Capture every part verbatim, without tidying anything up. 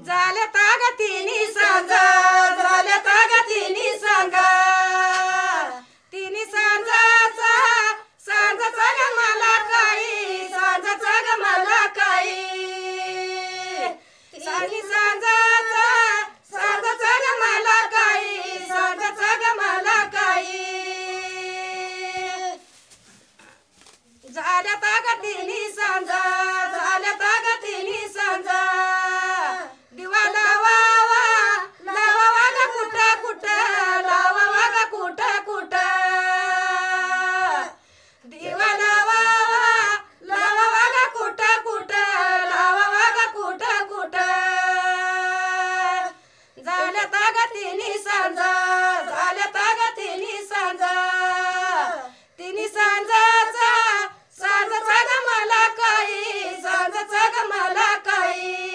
झाल्या तागा तिन्ही सांजा झाल्या तागा तिन्ही सांगा तिन्ही सांजाचा सांजाचा ग मला काही सांजाचा ग मला काही सांगी सांजाचा सांजाचा ग मला काही सांजाचा ग मला काही झाल्या तागा तिन्ही सांजा झाल्या तागा तिन्ही सांजा दिवा लावावा लावावा ग कुठं कुठं लावावा ग कुठं कुठं दिवा लावावा लावावा ग कुठं कुठं लावावा ग कुठं कुठं झाल्या तागा तिन्ही सांजा झाल्या तागा तिन्ही सांजा तिन्ही सांजाचा सांजाचा ग मला काही सांजाचा ग मला काही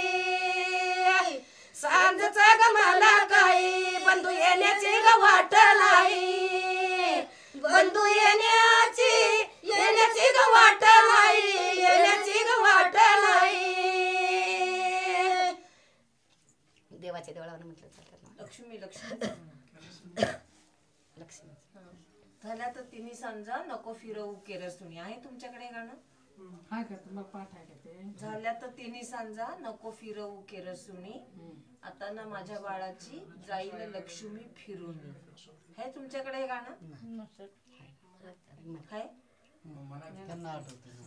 सांजाचा ग मला काही बंधू येण्याची ग वाट नाही बंधू येण्याची येण्याची ग वाट नाही येण्याची ग वाट नाही देवाच्या देवळावर म्हटलं चालतं लक्ष्मी लक्ष्मी लक्ष्मी झाल्या तर तिन्ही सांजा नको फिरवू केरसुनी आहे तुमच्याकडे गाणं हाय का तुम्हाला पाठ आहे का ते झाल्या तर तिन्ही सांजा नको फिरवू केरसुनी आता ना माझ्या बाळाची जाईल लक्ष्मी फिरून हे तुमच्याकडे हे गाणं आहे त्यांना आठवतं